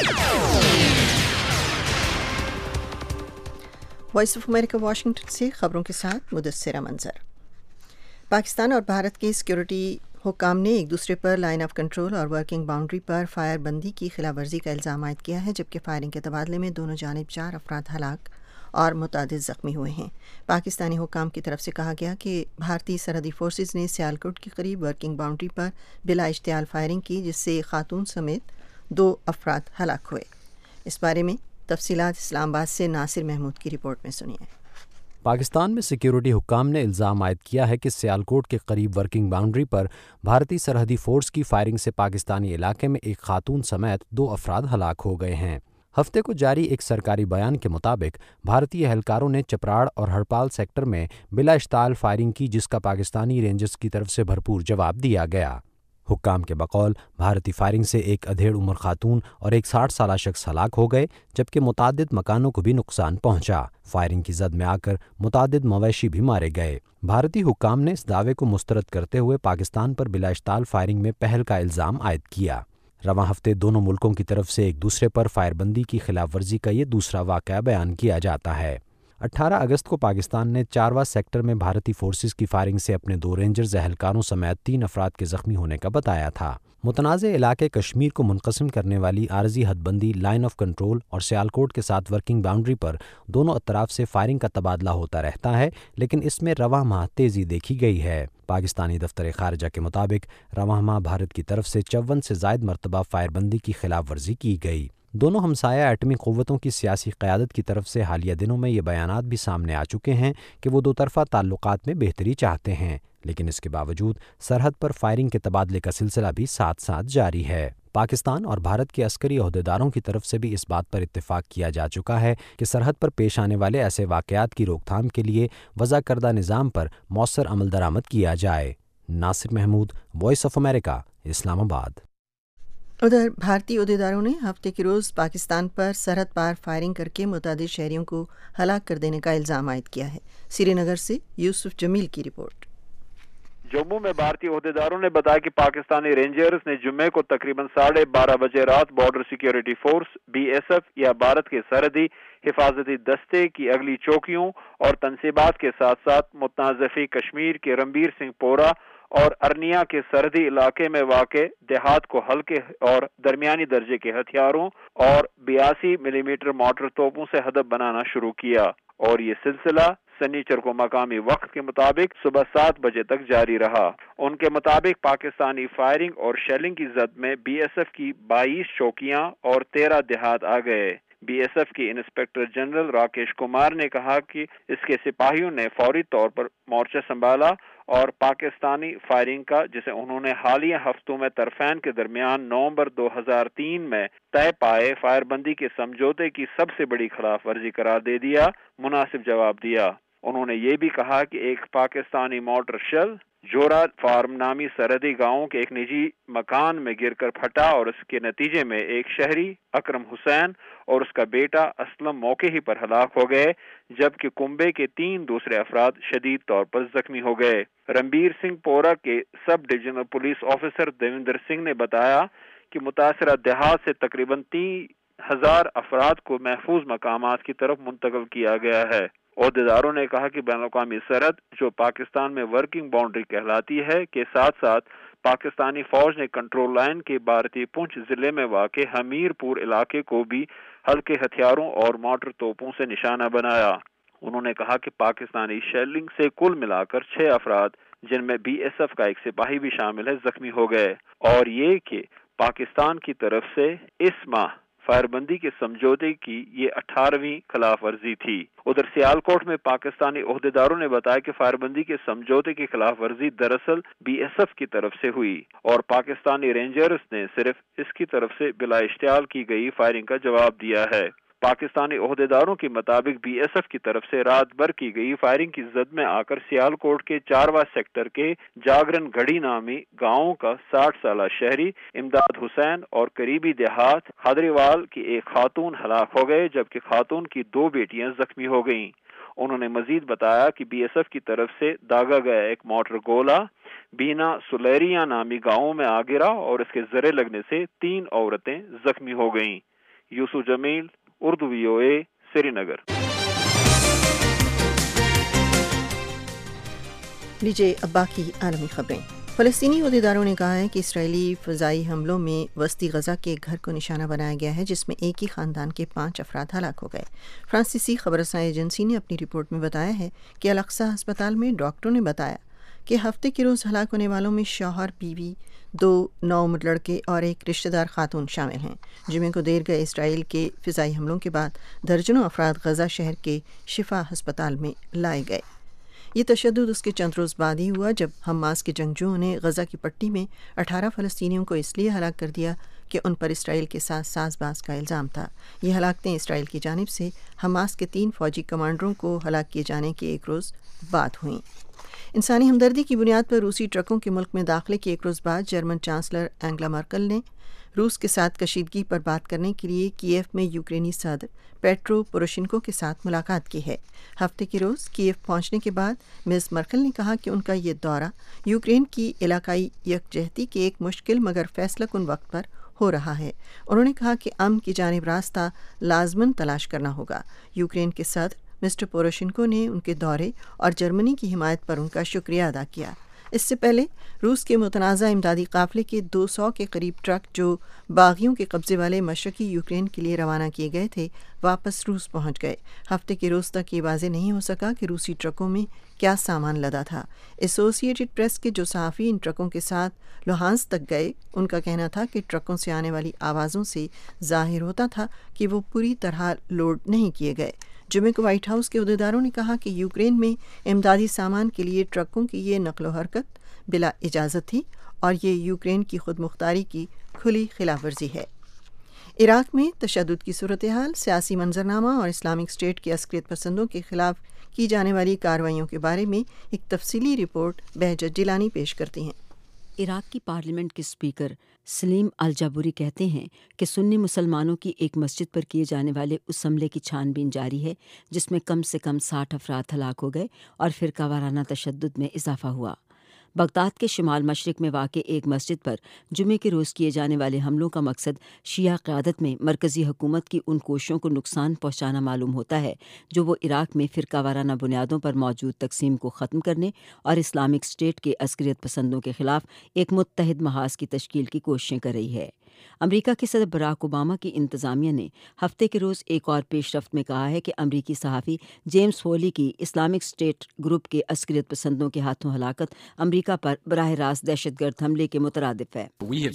Voice of America Washington से खबरों के साथ मुदस्सिरा मंजर। पाकिस्तान और भारत के सिक्योरिटी हुक्काम ने एक दूसरे पर लाइन ऑफ कंट्रोल और वर्किंग बाउंड्री पर फायर बंदी की खिलाफ वर्जी का इल्ज़ाम आयद किया है, जबकि फायरिंग के तबादले में दोनों जानिब 4 अफराद हलाक और मुतादिद ज़ख्मी हुए हैं। पाकिस्तानी हुक्काम की तरफ से कहा गया कि भारतीय सरहदी फोर्सेस ने सियालकोट के करीब वर्किंग बाउंड्री पर बिला इश्तियाल फायरिंग की, जिससे एक खातून समेत 2 अफराद हलाक हुए। इस बारे में तफसीलात इस्लामाबाद से नासिर महमूद की रिपोर्ट में सुनिए। पाकिस्तान में सिक्योरिटी हुक्काम ने इल्ज़ाम आयद किया है कि सियालकोट के करीब वर्किंग बाउंड्री पर भारतीय सरहदी फोर्स की फायरिंग से पाकिस्तानी इलाके में एक खातून समेत 2 अफराद हलाक हो गए हैं। हफ्ते को जारी एक सरकारी बयान के मुताबिक भारतीय एहलकारों ने चपराड़ और हड़पाल सेक्टर में बिला इश्तियाल फायरिंग की, जिसका पाकिस्तानी रेंजर्स की तरफ से भरपूर जवाब दिया गया। हुक्काम के बकौल भारतीय फायरिंग से एक अधेड़ उम्र खातून और एक 60 साला शख्स हलाक हो गए, जबकि मुतादिद मकानों को भी नुकसान पहुंचा। फायरिंग की जद में आकर मुतादिद मवेशी भी मारे गए। भारतीय हुक्काम ने इस दावे को मुस्तरद करते हुए पाकिस्तान पर बिला इश्तियाल फायरिंग में पहल का इल्ज़ाम आयद किया। रवां हफ्ते दोनों मुल्कों की तरफ से एक दूसरे पर फायरबंदी की खिलाफ वर्जी का ये दूसरा वाक़या बयान किया जाता है। 18 अगस्त को पाकिस्तान ने चारवा सेक्टर में भारतीय फोर्सेस की फायरिंग से अपने 2 रेंजर्स एहलकारों समेत 3 अफराद के ज़ख्मी होने का बताया था। मुतनाज़े इलाके कश्मीर को मुनक़सिम करने वाली आरजी हदबंदी लाइन ऑफ कंट्रोल और सियालकोट के साथ वर्किंग बाउंड्री पर दोनों अतराफ से फायरिंग का तबादला होता रहता है, लेकिन इसमें रवां माह तेज़ी देखी गई है। पाकिस्तानी दफ्तर खारजा के मुताबिक रवां माह भारत की तरफ से 54 से ज़ायद मरतबा फायरबंदी की खिलाफ वर्जी की गई। दोनों हमसाया एटमी क़ुव्वतों की सियासी क़यादत की तरफ से हालिया दिनों में ये बयानात भी सामने आ चुके हैं कि वो दो तरफ़ा ताल्लुकात में बेहतरी चाहते हैं, लेकिन इसके बावजूद सरहद पर फायरिंग के तबादले का सिलसिला भी साथ साथ जारी है। पाकिस्तान और भारत के अस्करी अहदेदारों की तरफ से भी इस बात पर इत्तेफाक किया जा चुका है कि सरहद पर पेश आने वाले ऐसे वाक़यात की रोकथाम के लिए वज़ा करदा निज़ाम पर मौसर अमल दरामद किया जाए। Nasir Mahmood, Voice of America, Islamabad. उधर भारतीय अहदेदारों ने हफ्ते के रोज़ पाकिस्तान पर सरहद पार फायरिंग करके मुतादिद शहरियों को हलाक कर देने का इल्ज़ाम आयद किया है। श्रीनगर से यूसुफ जमील की रिपोर्ट। जम्मू में भारतीय अहदेदारों ने बताया कि पाकिस्तानी रेंजर्स ने जुम्मे को तकरीबन 12:30 बजे रात बॉर्डर सिक्योरिटी फोर्स BSF या भारत के सरहदी हिफाजती दस्ते की अगली चौकियों और तनसीबात के साथ साथ मुतनाज़िफ़ी कश्मीर के रणबीर सिंह पोरा और अरनिया के सरहदी इलाके में वाक़े देहात को हल्के और दरमियानी दर्जे के हथियारों और 82 मिलीमीटर मोटर तोपों से हदफ बनाना शुरू किया, और ये सिलसिला शनिचर को मकामी वक्त के मुताबिक सुबह 7 बजे तक जारी रहा। उनके मुताबिक पाकिस्तानी फायरिंग और शेलिंग की जद में BSF की 22 चौकियां और 13 देहात आ गए। BSF के इंस्पेक्टर जनरल राकेश कुमार ने कहा कि इसके सिपाहियों ने फौरी तौर पर मोर्चा संभाला और पाकिस्तानी फायरिंग का, जिसे उन्होंने हालिया हफ्तों में तरफैन के दरमियान नवंबर 2003 में तय पाए फायरबंदी के समझौते की सबसे बड़ी खिलाफ वर्जी करार दे दिया, मुनासिब जवाब दिया। उन्होंने ये भी कहा कि एक Pakistani mortar shell Jora farm नामी सरहदी गांव के एक निजी मकान में गिरकर फटा और इसके नतीजे में एक शहरी अकरम हुसैन और उसका बेटा असलम मौके ही पर हलाक हो गए, जबकि कुंबे के 3 दूसरे अफराद शदीद तौर पर जख्मी हो गए। रणबीर सिंह पोरा के sub divisional police officer Devendra Singh ने बताया कि मुतासरा देहात से तकरीबन 3000 अफराद को महफूज मकामात की तरफ मुंतकिल किया गया है। अहदेदारों ने कहा कि बैनुल-अक़वामी सरहद, जो पाकिस्तान में वर्किंग बाउंड्री कहलाती है, के साथ साथ पाकिस्तानी फौज ने कंट्रोल लाइन के भारतीय पुंछ जिले में वाक़े हमीरपुर इलाके को भी हल्के हथियारों और मोटर तोपों से निशाना बनाया। उन्होंने कहा कि पाकिस्तानी शेलिंग से कुल मिलाकर 6 अफराद, जिनमें BSF का एक सिपाही भी शामिल है, जख्मी हो गए, और ये कि पाकिस्तान की तरफ से इस माह फायरबंदी के समझौते की ये 18वीं खिलाफ वर्जी थी। उधर सियालकोट में पाकिस्तानी अहदेदारों ने बताया कि फायरबंदी के समझौते की खिलाफ वर्जी दरअसल BSF की तरफ से हुई और पाकिस्तानी रेंजर्स ने सिर्फ इसकी तरफ से बिला इश्तियाल की गई फायरिंग का जवाब दिया है। पाकिस्तानी अहदेदारों के मुताबिक BSF की तरफ से रात भर की गई फायरिंग की जद में आकर सियालकोट के 4वां सेक्टर के जागरण घड़ी नामी गांव का 60 साला शहरी इमदाद हुसैन और करीबी देहात खादरीवाल की एक खातून हलाक हो गए, जबकि खातून की 2 बेटियां जख्मी हो गईं। उन्होंने मजीद बताया कि BSF की तरफ से दागा गया एक मोटर गोला बीना सुलेरिया नामी गांव में आ गिरा और इसके जरे लगने से 3 औरतें जख्मी हो गईं। یوسف جمیل، اردو VOA، سری نگر۔ لیجیے اب باقی عالمی خبریں۔ فلسطینی عہدیداروں نے کہا ہے کہ اسرائیلی فضائی حملوں میں وسطی غزہ کے ایک گھر کو نشانہ بنایا گیا ہے جس میں ایک ہی خاندان کے 5 افراد ہلاک ہو گئے۔ فرانسیسی خبر رساں ایجنسی نے اپنی رپورٹ میں بتایا ہے کہ الاقصی ہسپتال میں ڈاکٹروں نے بتایا کہ ہفتے کے روز ہلاک ہونے والوں میں شوہر، بیوی، 2 نوعمر لڑکے اور ایک رشتہ دار خاتون شامل ہیں۔ جمعے کو دیر گئے اسرائیل کے فضائی حملوں کے بعد درجنوں افراد غزہ شہر کے شفا ہسپتال میں لائے گئے۔ یہ تشدد اس کے چند روز بعد ہی ہوا جب حماس کے جنگجوؤں نے غزہ کی پٹی میں 18 فلسطینیوں کو اس لیے ہلاک کر دیا کہ ان پر اسرائیل کے ساتھ ساز باز کا الزام تھا۔ یہ ہلاکتیں اسرائیل کی جانب سے حماس کے 3 فوجی کمانڈروں کو ہلاک کیے جانے کے ایک روز بعد ہوئیں۔ انسانی ہمدردی کی بنیاد پر روسی ٹرکوں کے ملک میں داخلے کے ایک روز بعد جرمن چانسلر اینگلا مرکل نے روس کے ساتھ کشیدگی پر بات کرنے کے لیے کیف میں یوکرینی صدر پیٹرو پوروشینکو کے ساتھ ملاقات کی ہے۔ ہفتے کے روز کیف پہنچنے کے بعد مز مرکل نے کہا کہ ان کا یہ دورہ یوکرین کی علاقائی یکجہتی کے ایک مشکل مگر فیصلہ کن وقت پر ہو رہا ہے۔ انہوں نے کہا کہ امن کی جانب راستہ لازماً تلاش کرنا ہوگا۔ یوکرین کے صدر مسٹر پوروشینکو نے ان کے دورے اور جرمنی کی حمایت پر ان کا شکریہ ادا کیا۔ اس سے پہلے روس کے متنازع امدادی قافلے کے 200 کے قریب ٹرک جو باغیوں کے قبضے والے مشرقی یوکرین کے لیے روانہ کیے گئے تھے واپس روس پہنچ گئے۔ ہفتے کے روز تک یہ واضح نہیں ہو سکا کہ روسی ٹرکوں میں کیا سامان لدا تھا۔ ایسوسی ایٹڈ پریس کے جو صحافی ان ٹرکوں کے ساتھ لوہانس تک گئے، ان کا کہنا تھا کہ ٹرکوں سے آنے والی آوازوں سے ظاہر ہوتا تھا کہ وہ پوری طرح لوڈ نہیں کیے گئے۔ جمعے کو وائٹ ہاؤس کے عہدیداروں نے کہا کہ یوکرین میں امدادی سامان کے لیے ٹرکوں کی یہ نقل و حرکت بلا اجازت تھی اور یہ یوکرین کی خود مختاری کی کھلی خلاف ورزی ہے۔ عراق میں تشدد کی صورتحال، سیاسی منظرنامہ اور اسلامک اسٹیٹ کے عسکریت پسندوں کے خلاف کی جانے والی کارروائیوں کے بارے میں ایک تفصیلی رپورٹ بہجت جیلانی پیش کرتی ہیں۔ عراق کی پارلیمنٹ کے اسپیکر سلیم الجابوری کہتے ہیں کہ سنی مسلمانوں کی ایک مسجد پر کیے جانے والے اس حملے کی چھان بین جاری ہے جس میں کم سے کم 60 افراد ہلاک ہو گئے اور فرقہ وارانہ تشدد میں اضافہ ہوا۔ بغداد کے شمال مشرق میں واقع ایک مسجد پر جمعے کے روز کیے جانے والے حملوں کا مقصد شیعہ قیادت میں مرکزی حکومت کی ان کوششوں کو نقصان پہنچانا معلوم ہوتا ہے جو وہ عراق میں فرقہ وارانہ بنیادوں پر موجود تقسیم کو ختم کرنے اور اسلامک اسٹیٹ کے عسکریت پسندوں کے خلاف ایک متحد محاذ کی تشکیل کی کوششیں کر رہی ہے۔ امریکہ کے صدر براک اوباما کی انتظامیہ نے ہفتے کے روز ایک اور پیش رفت میں کہا ہے کہ امریکی صحافی جیمز فولی کی اسلامک اسٹیٹ گروپ کے عسکریت پسندوں کے ہاتھوں ہلاکت امریکہ پر براہ راست دہشت گرد حملے کے مترادف ہے۔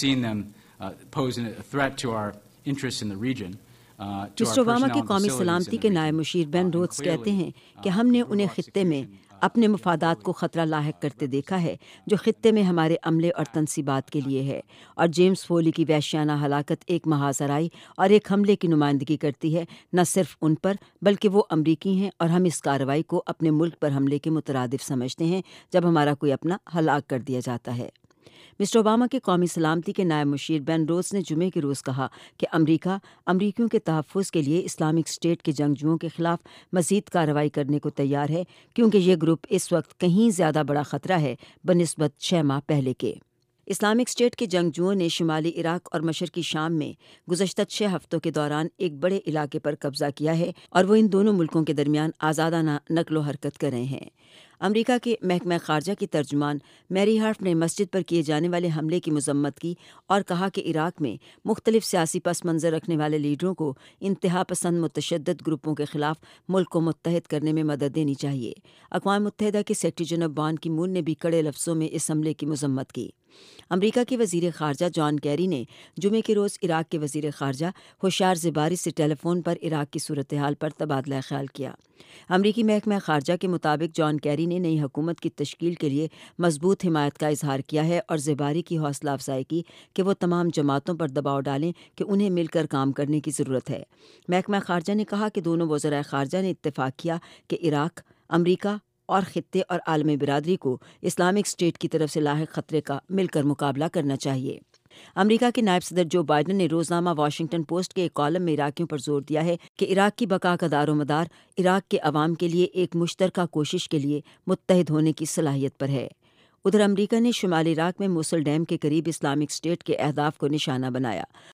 مسٹر اوباما کی قومی سلامتی کے نائب مشیر بین روتس کہتے ہیں کہ ہم نے انہیں خطے میں اپنے مفادات کو خطرہ لاحق کرتے دیکھا ہے جو خطے میں ہمارے عملے اور تنصیبات کے لیے ہے، اور جیمز فولی کی وحشیانہ ہلاکت ایک محاذ آرائی اور ایک حملے کی نمائندگی کرتی ہے نہ صرف ان پر بلکہ وہ امریکی ہیں اور ہم اس کارروائی کو اپنے ملک پر حملے کے مترادف سمجھتے ہیں جب ہمارا کوئی اپنا ہلاک کر دیا جاتا ہے۔ مسٹر اوباما کے قومی سلامتی کے نائب مشیر بین روتس نے جمعے کے روز کہا کہ امریکہ امریکیوں کے تحفظ کے لیے اسلامک اسٹیٹ کے جنگجوؤں کے خلاف مزید کارروائی کرنے کو تیار ہے کیونکہ یہ گروپ اس وقت کہیں زیادہ بڑا خطرہ ہے بنسبت 6 ماہ پہلے کے۔ اسلامک اسٹیٹ کے جنگجوؤں نے شمالی عراق اور مشرقی شام میں گزشتہ 6 ہفتوں کے دوران ایک بڑے علاقے پر قبضہ کیا ہے اور وہ ان دونوں ملکوں کے درمیان آزادانہ نقل و حرکت کر رہے ہیں۔ امریکہ کے محکمہ خارجہ کی ترجمان میری ہارف نے مسجد پر کیے جانے والے حملے کی مذمت کی اور کہا کہ عراق میں مختلف سیاسی پس منظر رکھنے والے لیڈروں کو انتہا پسند متشدد گروپوں کے خلاف ملک کو متحد کرنے میں مدد دینی چاہیے۔ اقوام متحدہ کے سیکریٹری جنرل بان کی مون نے بھی کڑے لفظوں میں اس حملے کی مذمت کی۔ امریکہ کے وزیر خارجہ جان کیری نے جمعے کے روز عراق کے وزیر خارجہ ہوشیار زباری سے ٹیلی فون پر عراق کی صورتحال پر تبادلہ خیال کیا۔ امریکی محکمہ خارجہ کے مطابق جان کیری نے نئی حکومت کی تشکیل کے لیے مضبوط حمایت کا اظہار کیا ہے اور زباری کی حوصلہ افزائی کی کہ وہ تمام جماعتوں پر دباؤ ڈالیں کہ انہیں مل کر کام کرنے کی ضرورت ہے۔ محکمہ خارجہ نے کہا کہ دونوں وزرائے خارجہ نے اتفاق کیا کہ عراق، امریکہ اور خطے اور عالمی برادری کو اسلامک اسٹیٹ کی طرف سے لاحق خطرے کا مل کر مقابلہ کرنا چاہیے۔ امریکہ کے نائب صدر جو بائیڈن نے روزنامہ واشنگٹن پوسٹ کے ایک کالم میں عراقیوں پر زور دیا ہے کہ عراق کی بقا کا دار و مدار عراق کے عوام کے لیے ایک مشترکہ کوشش کے لیے متحد ہونے کی صلاحیت پر ہے۔ ادھر امریکہ نے شمالی عراق میں موصل ڈیم کے قریب اسلامک اسٹیٹ کے اہداف کو نشانہ بنایا